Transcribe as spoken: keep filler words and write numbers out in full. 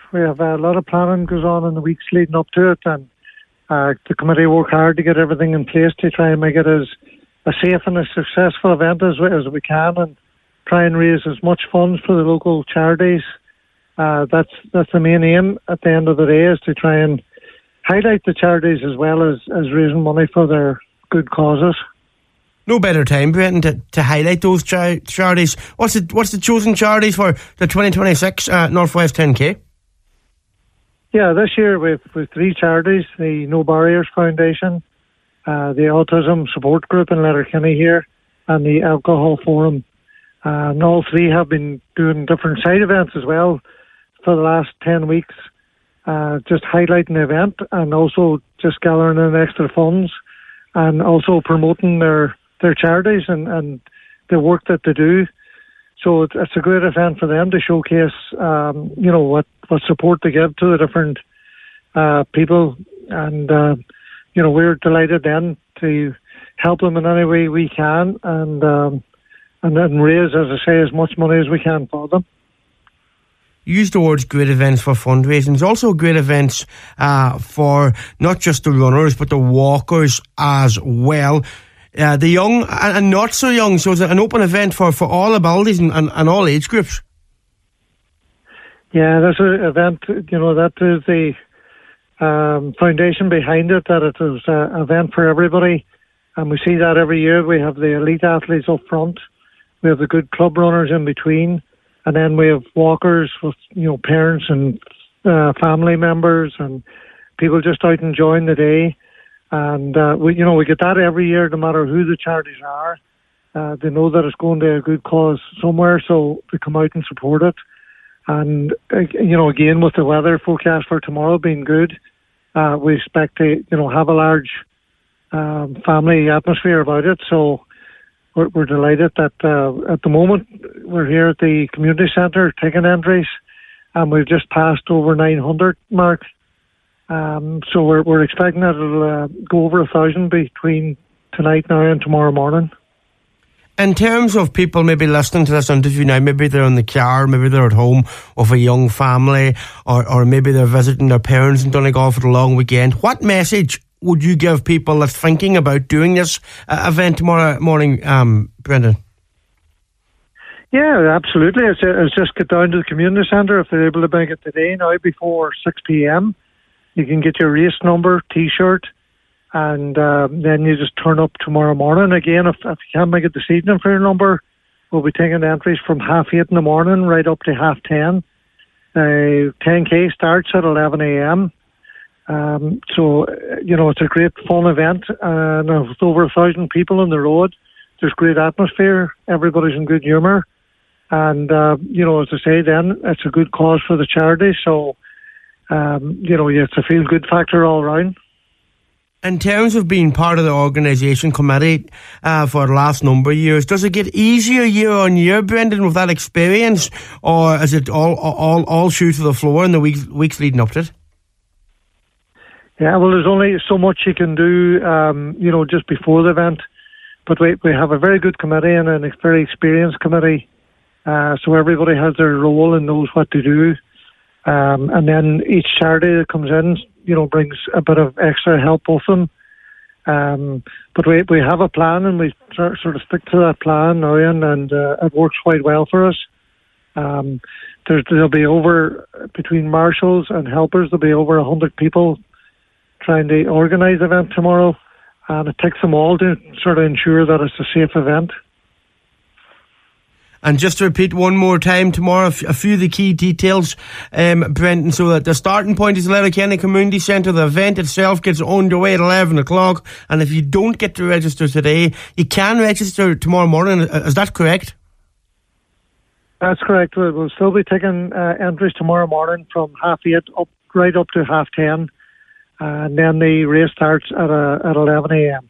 We have a lot of planning goes on in the weeks leading up to it, and uh, the committee work hard to get everything in place to try and make it as a safe and a successful event as, as we can, and try and raise as much funds for the local charities. Uh, that's that's the main aim at the end of the day, is to try and highlight the charities as well as, as raising money for their good causes. No better time, Brendan, to, to highlight those char- charities. What's the, what's the chosen charities for the twenty twenty-six uh, Northwest ten K? Yeah, this year we've, we've three charities: the No Barriers Foundation, uh, the Autism Support Group in Letterkenny here, and the Alcohol Forum. Uh, and all three have been doing different side events as well for the last ten weeks, uh, just highlighting the event and also just gathering in extra funds and also promoting their, their charities and, and the work that they do. So it's, it's a great event for them to showcase, um, you know, what, what support they give to the different uh, people. And, uh, you know, we're delighted then to help them in any way we can, and um, and then raise, as I say, as much money as we can for them. You used the words great events for fundraising. It's also great events uh, for not just the runners, but the walkers as well. Uh, the young and, and not so young. So it's an open event for, for all abilities and, and, and all age groups. Yeah, that's an event, you know, that is the um, foundation behind it, that it is an event for everybody. And we see that every year. We have the elite athletes up front. We have the good club runners in between. And then we have walkers with, you know, parents and uh, family members and people just out enjoying the day. And, uh, we, you know, we get that every year, no matter who the charities are. Uh, they know that it's going to a good cause somewhere, so they come out and support it. And, uh, you know, again, with the weather forecast for tomorrow being good, uh, we expect to, you know, have a large um, family atmosphere about it. So we're, we're delighted that uh, at the moment we're here at the community centre taking entries, and we've just passed over nine hundred mark. Um, so we're we're expecting that it'll uh, go over a thousand between tonight now and tomorrow morning. In terms of people maybe listening to this interview now, maybe they're in the car, maybe they're at home with a young family, or, or maybe they're visiting their parents in Donegal for the long weekend. What message would you give people that's thinking about doing this uh, event tomorrow morning, um, Brendan? Yeah, absolutely. It's, it's just get down to the community centre if they're able to make it today now before six p.m. You can get your race number, T-shirt, and uh, then you just turn up tomorrow morning. Again, if, if you can't make it this evening for your number, we'll be taking entries from half eight in the morning right up to half ten. Uh, ten K starts at eleven a.m. Um, so, you know, it's a great fun event, and with over a thousand people on the road, there's great atmosphere, everybody's in good humour, and, uh, you know, as I say then, it's a good cause for the charity, so, um, you know, it's a feel-good factor all round. In terms of being part of the organisation committee uh, for the last number of years, does it get easier year on year, Brendan, with that experience, or is it all all all shoe to the floor in the weeks weeks leading up to it? Yeah, well, there's only so much you can do, um, you know, just before the event. But we we have a very good committee and a very experienced committee, uh, so everybody has their role and knows what to do. Um, and then each charity that comes in, you know, brings a bit of extra help with them. Um, but we we have a plan, and we sort of stick to that plan now, and, and uh, it works quite well for us. Um, there's, there'll be over, between marshals and helpers, there'll be over one hundred people trying to organise the event tomorrow, and it takes them all to sort of ensure that it's a safe event. And just to repeat one more time, tomorrow, a few of the key details, um, Brendan, so that the starting point is Letterkenny Community Centre. The event itself gets underway at eleven o'clock, and if you don't get to register today, you can register tomorrow morning. Is that correct? That's correct. We'll still be taking uh, entries tomorrow morning from half eight up right up to half ten. And then the race starts at uh, at eleven a.m.